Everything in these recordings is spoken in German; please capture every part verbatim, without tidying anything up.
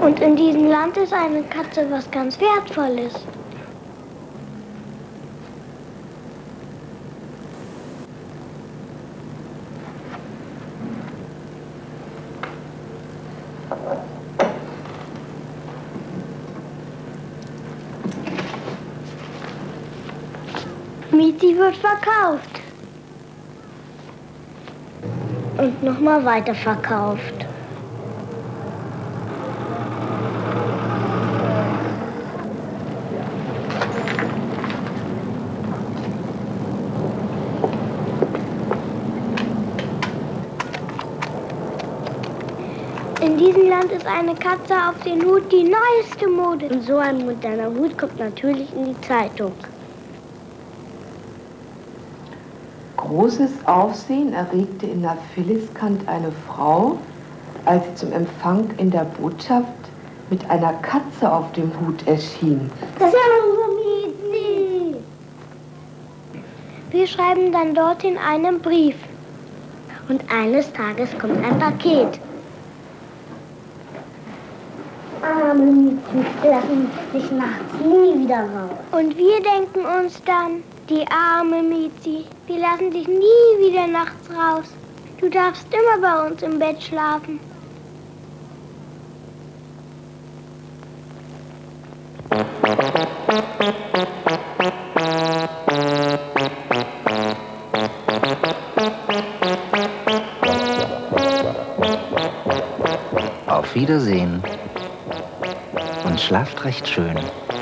Und in diesem Land ist eine Katze was ganz Wertvolles. Miezi wird verkauft. Und nochmal weiterverkauft. In diesem Land ist eine Katze auf den Hut die neueste Mode. Und so ein moderner Hut kommt natürlich in die Zeitung. Großes Aufsehen erregte in der Phylliskant eine Frau, als sie zum Empfang in der Botschaft mit einer Katze auf dem Hut erschien. Das ist ja unsere Miezi. Wir schreiben dann dorthin einen Brief. Und eines Tages kommt ein Paket. Arme Miezi lassen sich nachts nie wieder raus. Und wir denken uns dann, die arme Miezi, die lassen sich nie wieder nachts raus. Du darfst immer bei uns im Bett schlafen. Auf Wiedersehen und schlaft recht schön.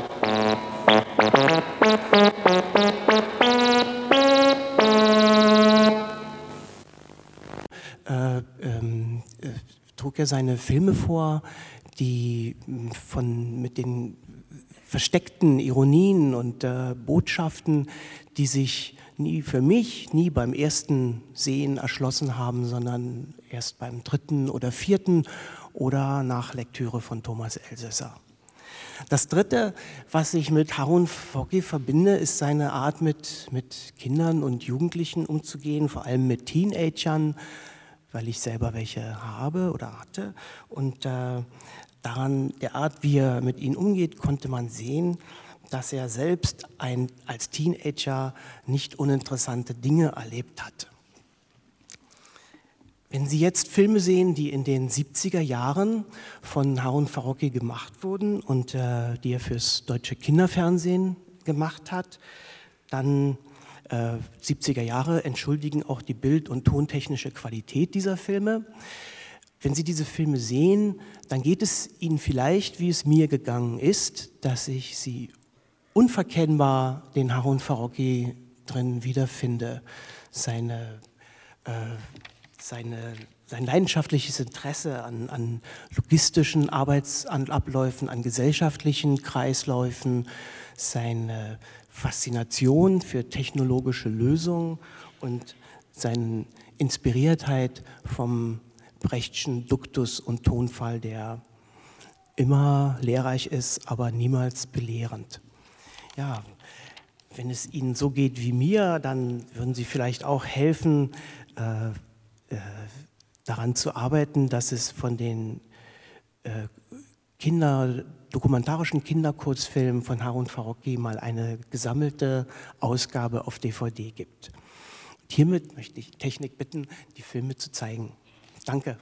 Äh, ähm, äh, trug er seine Filme vor, die von, mit den versteckten Ironien und äh, Botschaften, die sich nie für mich, nie beim ersten Sehen erschlossen haben, sondern erst beim dritten oder vierten oder nach Lektüre von Thomas Elsässer. Das Dritte, was ich mit Harun Farocki verbinde, ist seine Art, mit, mit Kindern und Jugendlichen umzugehen, vor allem mit Teenagern, weil ich selber welche habe oder hatte. Und äh, daran, der Art, wie er mit ihnen umgeht, konnte man sehen, dass er selbst ein, als Teenager nicht uninteressante Dinge erlebt hat. Wenn Sie jetzt Filme sehen, die in den siebziger Jahren von Harun Farocki gemacht wurden und äh, die er fürs deutsche Kinderfernsehen gemacht hat, dann äh, siebziger Jahre entschuldigen auch die bild- und tontechnische Qualität dieser Filme. Wenn Sie diese Filme sehen, dann geht es Ihnen vielleicht, wie es mir gegangen ist, dass ich sie unverkennbar den Harun Farocki drin wiederfinde. Seine äh, Seine, sein leidenschaftliches Interesse an, an logistischen Arbeitsabläufen, an gesellschaftlichen Kreisläufen, seine Faszination für technologische Lösungen und seine Inspiriertheit vom Brechtschen Duktus und Tonfall, der immer lehrreich ist, aber niemals belehrend. Ja, wenn es Ihnen so geht wie mir, dann würden Sie vielleicht auch helfen, äh, daran zu arbeiten, dass es von den äh, Kinder, dokumentarischen Kinderkurzfilmen von Harun Farocki mal eine gesammelte Ausgabe auf D V D gibt. Und hiermit möchte ich Technik bitten, die Filme zu zeigen. Danke.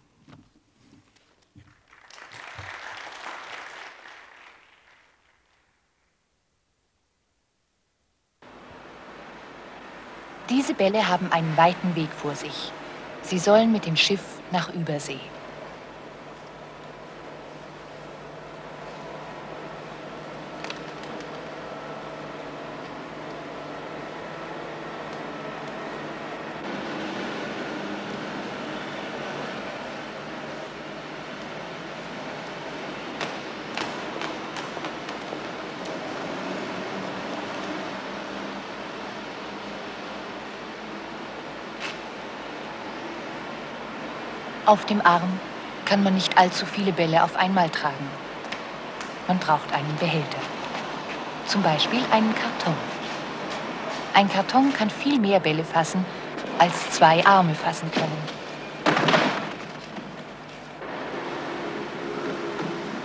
Diese Bälle haben einen weiten Weg vor sich. Sie sollen mit dem Schiff nach Übersee. Auf dem Arm kann man nicht allzu viele Bälle auf einmal tragen. Man braucht einen Behälter. Zum Beispiel einen Karton. Ein Karton kann viel mehr Bälle fassen, als zwei Arme fassen können.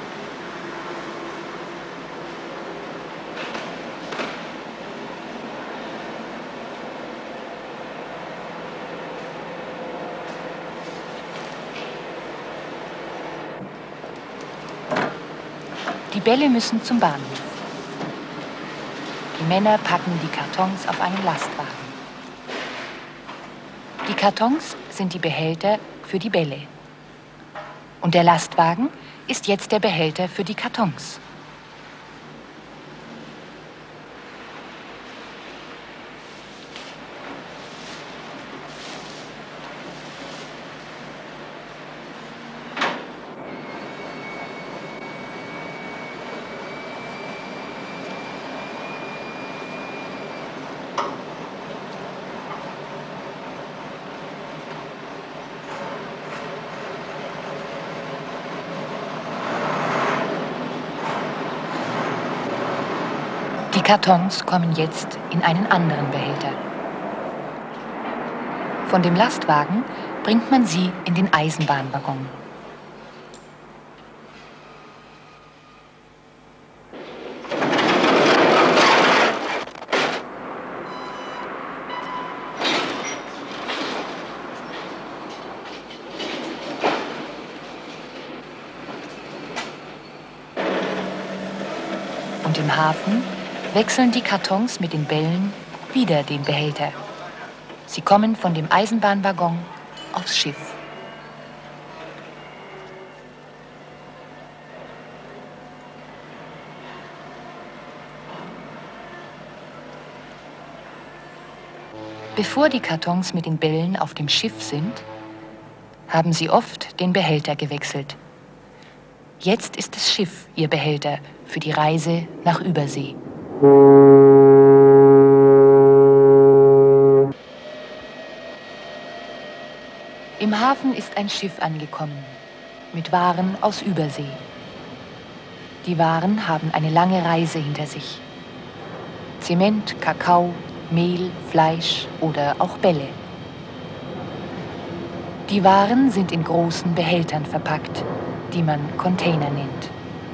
Die Bälle müssen zum Bahnhof. Die Männer packen die Kartons auf einen Lastwagen. Die Kartons sind die Behälter für die Bälle. Und der Lastwagen ist jetzt der Behälter für die Kartons. Die Kartons kommen jetzt in einen anderen Behälter. Von dem Lastwagen bringt man sie in den Eisenbahnwaggon. Und im Hafen wechseln die Kartons mit den Bällen wieder den Behälter. Sie kommen von dem Eisenbahnwaggon aufs Schiff. Bevor die Kartons mit den Bällen auf dem Schiff sind, haben sie oft den Behälter gewechselt. Jetzt ist das Schiff ihr Behälter für die Reise nach Übersee. Im Hafen ist ein Schiff angekommen, mit Waren aus Übersee. Die Waren haben eine lange Reise hinter sich. Zement, Kakao, Mehl, Fleisch oder auch Bälle. Die Waren sind in großen Behältern verpackt, die man Container nennt.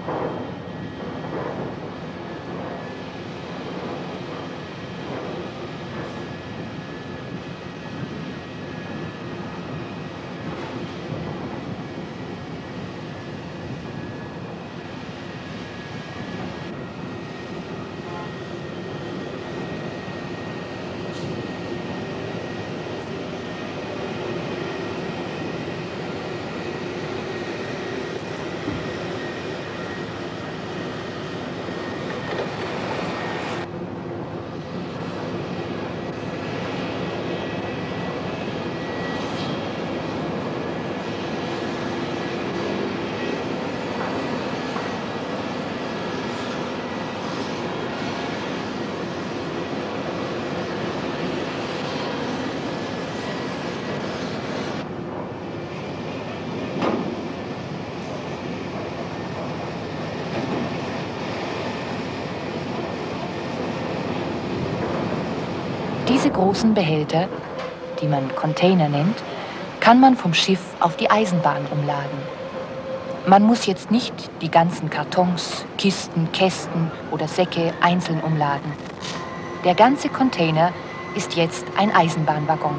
Diese großen Behälter, die man Container nennt, kann man vom Schiff auf die Eisenbahn umladen. Man muss jetzt nicht die ganzen Kartons, Kisten, Kästen oder Säcke einzeln umladen. Der ganze Container ist jetzt ein Eisenbahnwaggon.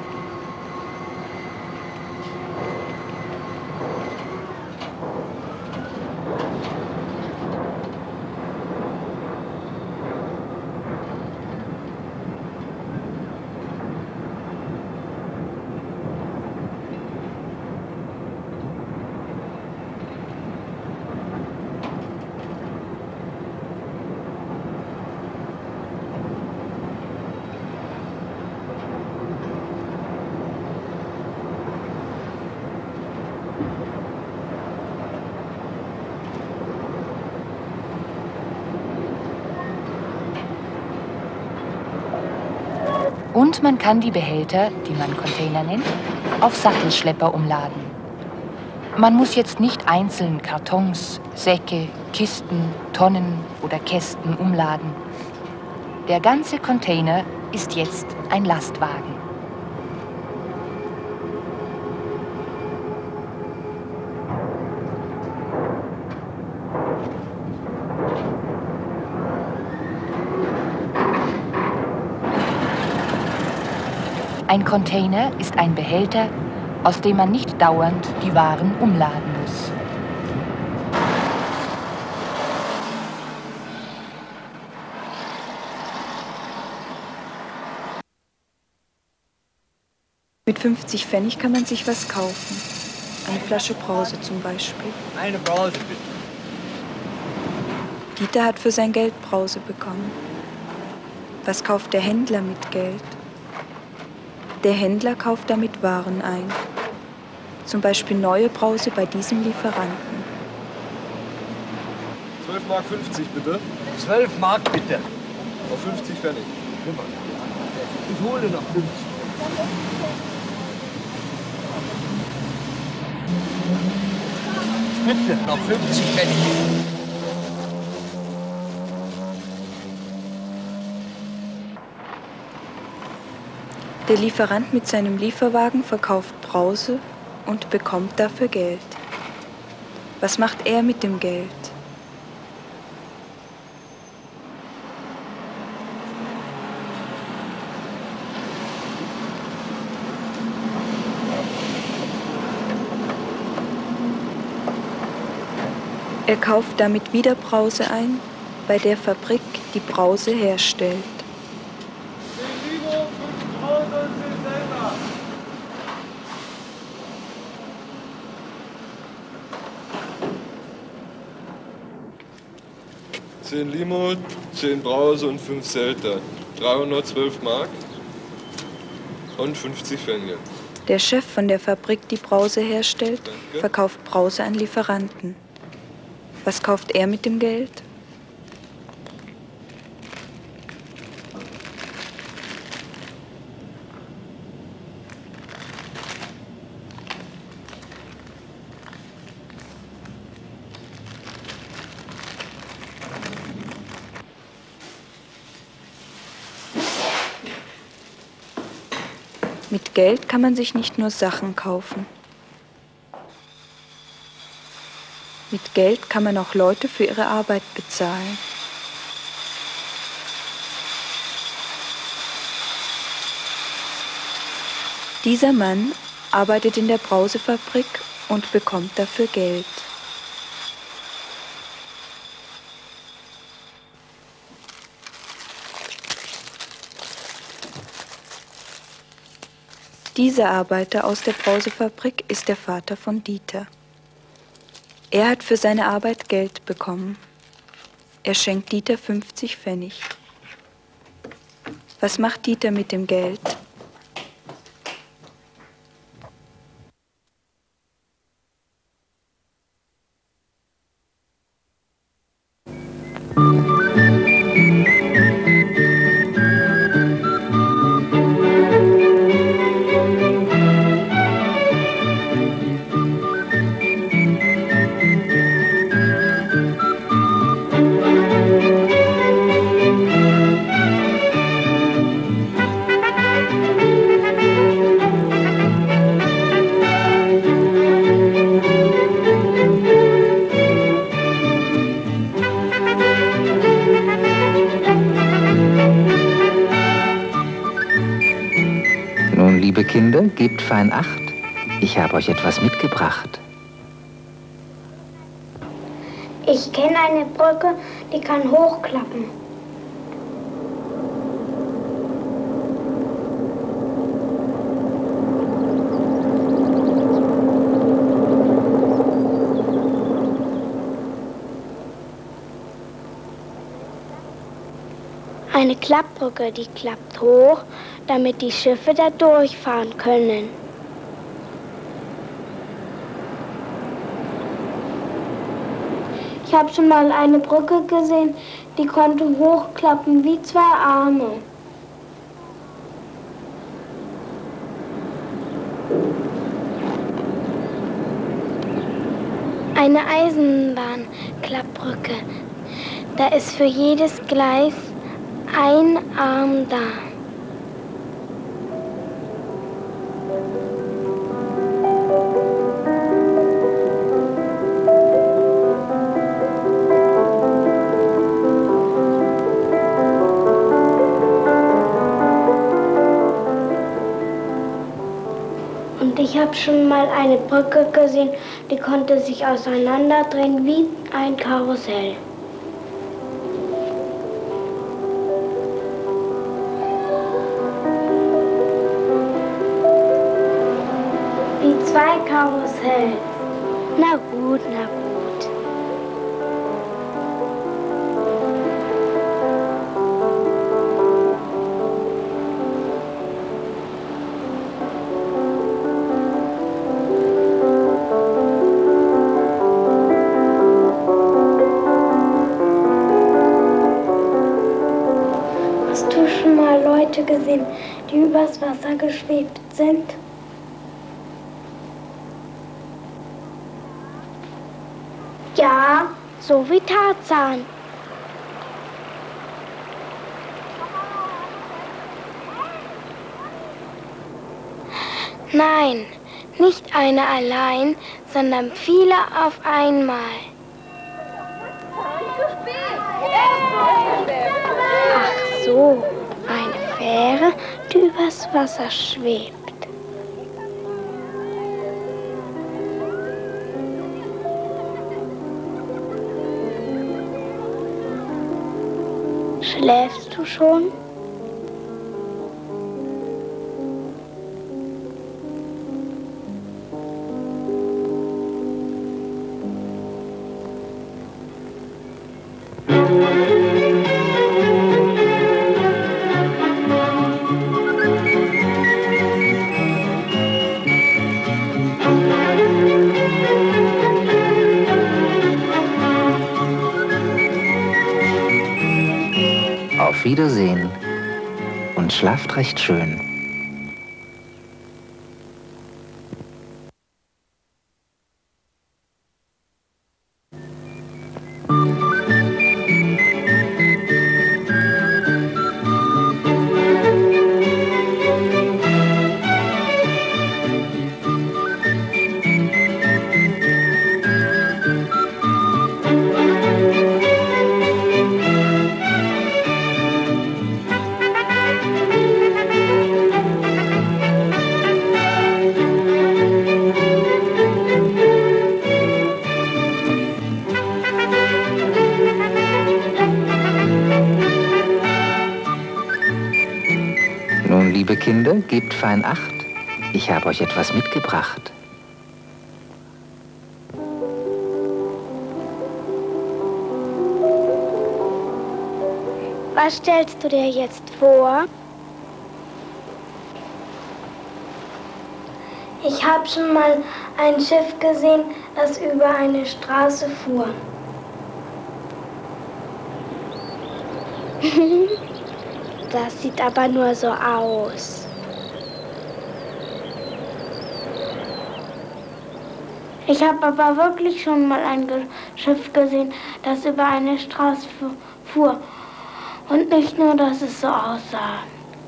Und man kann die Behälter, die man Container nennt, auf Sattelschlepper umladen. Man muss jetzt nicht einzeln Kartons, Säcke, Kisten, Tonnen oder Kästen umladen. Der ganze Container ist jetzt ein Lastwagen. Ein Container ist ein Behälter, aus dem man nicht dauernd die Waren umladen muss. Mit fünfzig Pfennig kann man sich was kaufen. Eine Flasche Brause zum Beispiel. Eine Brause bitte. Dieter hat für sein Geld Brause bekommen. Was kauft der Händler mit Geld? Der Händler kauft damit Waren ein. Zum Beispiel neue Brause bei diesem Lieferanten. zwölf Mark fünfzig bitte. zwölf Mark bitte. Auf fünfzig Pfennig. Ich hole noch fünfzig. Bitte, noch fünfzig Pfennig. Der Lieferant mit seinem Lieferwagen verkauft Brause und bekommt dafür Geld. Was macht er mit dem Geld? Er kauft damit wieder Brause ein, bei der Fabrik die Brause herstellt. zehn Limo, zehn Brause und fünf Selter. dreihundertzwölf Mark und fünfzig Pfennig. Der Chef von der Fabrik, die Brause herstellt, Danke. Verkauft Brause an Lieferanten. Was kauft er mit dem Geld? Mit Geld kann man sich nicht nur Sachen kaufen. Mit Geld kann man auch Leute für ihre Arbeit bezahlen. Dieser Mann arbeitet in der Brausefabrik und bekommt dafür Geld. Dieser Arbeiter aus der Brausefabrik ist der Vater von Dieter. Er hat für seine Arbeit Geld bekommen. Er schenkt Dieter fünfzig Pfennig. Was macht Dieter mit dem Geld? Liebe Kinder, gebt fein Acht. Ich habe euch etwas mitgebracht. Ich kenne eine Brücke, die kann hochklappen. Eine Klappbrücke, die klappt hoch, damit die Schiffe da durchfahren können. Ich habe schon mal eine Brücke gesehen, die konnte hochklappen wie zwei Arme. Eine Eisenbahnklappbrücke. Da ist für jedes Gleis ein Arm da. Und ich habe schon mal eine Brücke gesehen, die konnte sich auseinanderdrehen wie ein Karussell. erzählst. Na gut, na gut. Hast du schon mal Leute gesehen, die übers Wasser geschwebt sind? Ja, so wie Tarzan. Nein, nicht eine allein, sondern viele auf einmal. Ach so, eine Fähre, die übers Wasser schwebt. Schläfst du schon? Auf Wiedersehen und schlaft recht schön. Liebe Kinder, gebt fein Acht. Ich habe euch etwas mitgebracht. Was stellst du dir jetzt vor? Ich habe schon mal ein Schiff gesehen, das über eine Straße fuhr. Das sieht aber nur so aus. Ich habe aber wirklich schon mal ein Ge- Schiff gesehen, das über eine Straße fu- fuhr. Und nicht nur, dass es so aussah.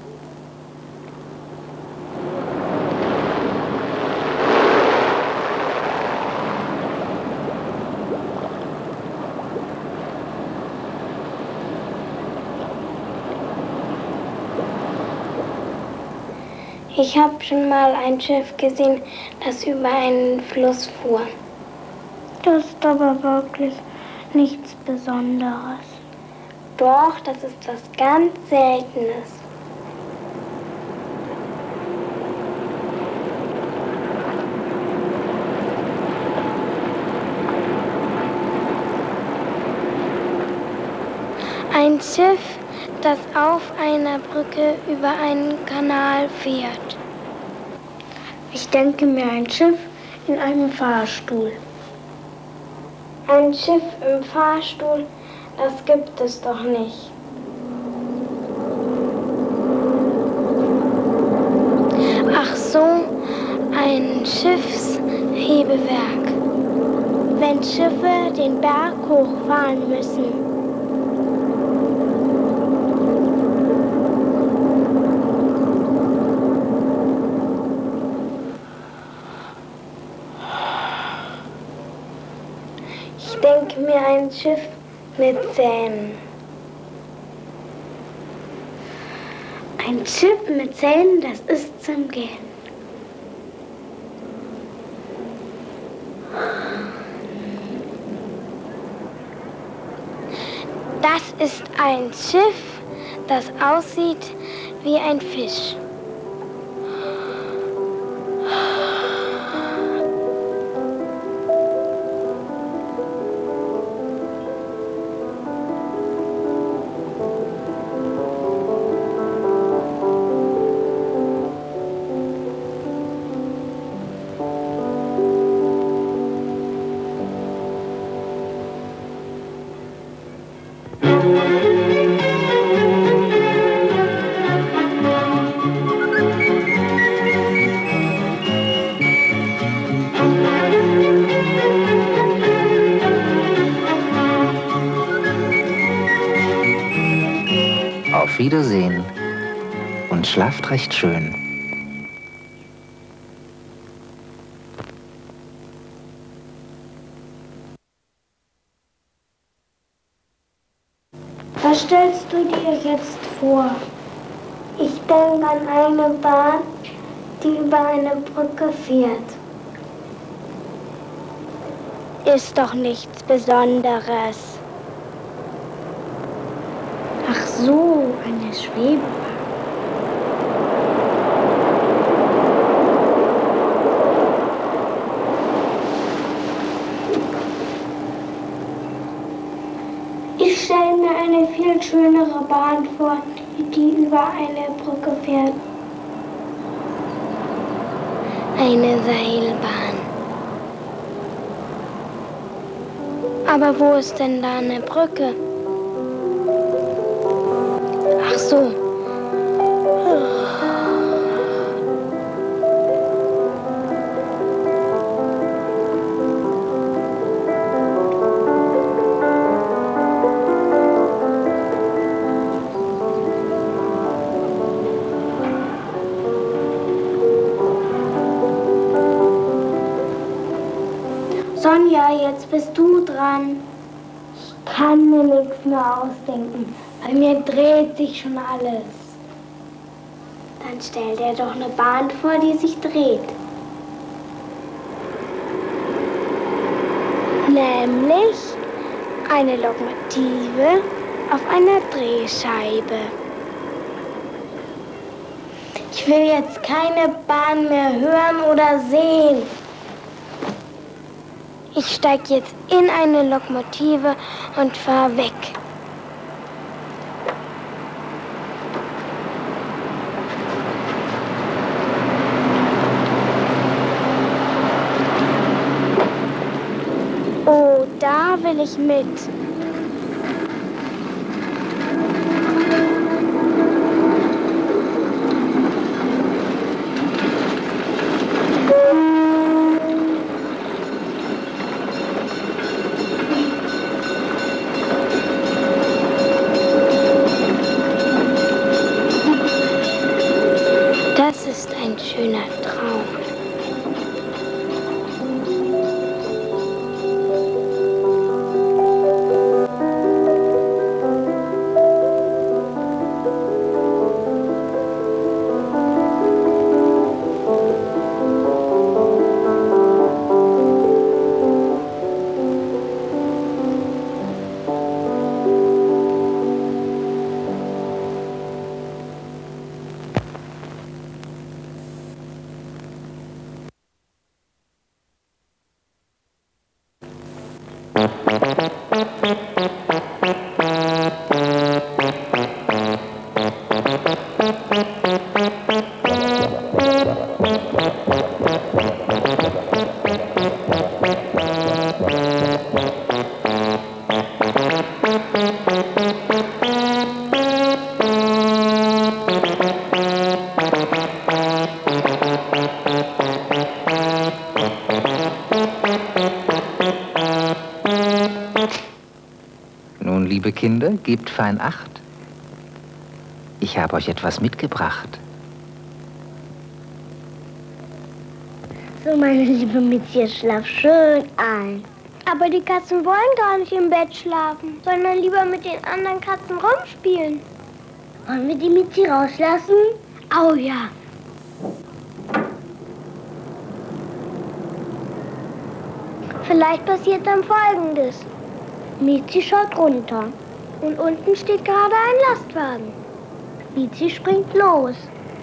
Ich habe schon mal ein Schiff gesehen, das über einen Fluss fuhr. Das ist aber wirklich nichts Besonderes. Doch, das ist was ganz Seltenes. Ein Schiff, das auf einer Brücke über einen Kanal fährt. Ich denke mir ein Schiff in einem Fahrstuhl. Ein Schiff im Fahrstuhl, das gibt es doch nicht. Ach so, ein Schiffshebewerk. Wenn Schiffe den Berg hochfahren müssen. Ich denke mir ein Schiff mit Zähnen. Ein Schiff mit Zähnen, das ist zum Gehen. Das ist ein Schiff, das aussieht wie ein Fisch. Auf Wiedersehen und schlaft recht schön. Was stellst du dir jetzt vor? Ich denke an eine Bahn, die über eine Brücke fährt. Ist doch nichts Besonderes. Ach so, eine Schwebebahn. Ich stelle mir eine viel schönere Bahn vor, die über eine Brücke fährt. Eine Seilbahn. Aber wo ist denn da eine Brücke? Ach so. Sonja, jetzt bist du dran. Ich kann mir nichts mehr ausdenken. Bei mir dreht sich schon alles. Dann stell dir doch eine Bahn vor, die sich dreht. Nämlich eine Lokomotive auf einer Drehscheibe. Ich will jetzt keine Bahn mehr hören oder sehen. Ich steig jetzt in eine Lokomotive und fahr weg. Oh, da will ich mit. Das ist ein schöner Traum. Nun, liebe Kinder, gebt fein Acht. Ich habe euch etwas mitgebracht. So, meine liebe Mietje, schlaf schön ein. Aber die Katzen wollen gar nicht im Bett schlafen, sondern lieber mit den anderen Katzen rumspielen. Wollen wir die Mietje rauslassen? Oh ja. Vielleicht passiert dann Folgendes. Mietje schaut runter und unten steht gerade ein Lastwagen. Mietje springt los.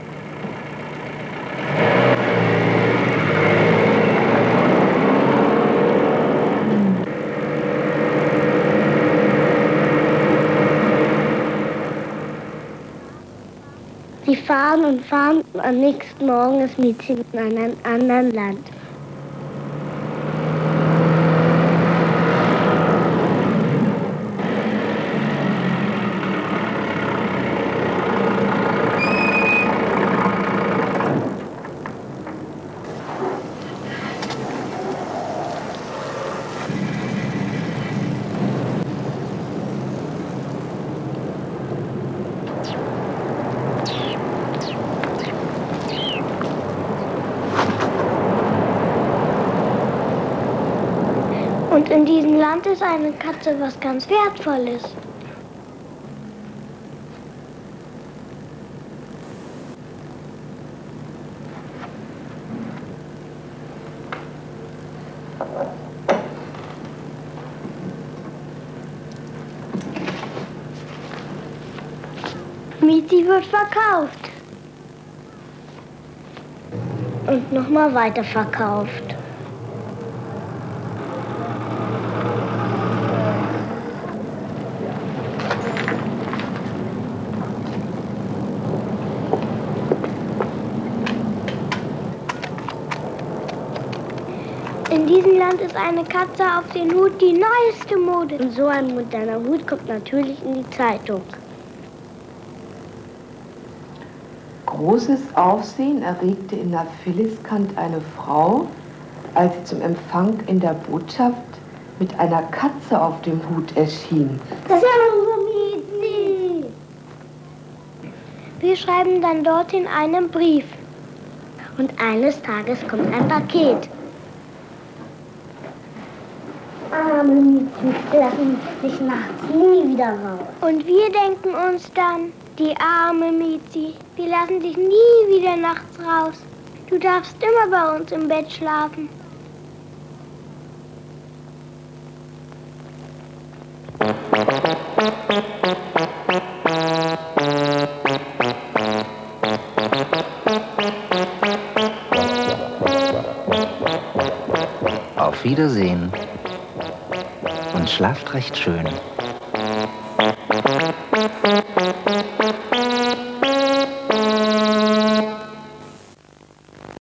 Sie fahren und fahren und am nächsten Morgen ist Mietje in einem anderen Land. Und in diesem Land ist eine Katze was ganz Wertvolles. Miezi wird verkauft. Und nochmal weiter verkauft. In diesem Land ist eine Katze auf den Hut die neueste Mode. Und so ein moderner Hut kommt natürlich in die Zeitung. Großes Aufsehen erregte in Nafiliskant eine Frau, als sie zum Empfang in der Botschaft mit einer Katze auf dem Hut erschien. Das ist unsere Miezi. Wir schreiben dann dorthin einen Brief. Und eines Tages kommt ein Paket. Arme Miezi lassen sich nachts nie wieder raus. Und wir denken uns dann, die arme Miezi, die lassen sich nie wieder nachts raus. Du darfst immer bei uns im Bett schlafen. Auf Wiedersehen und schlaft recht schön.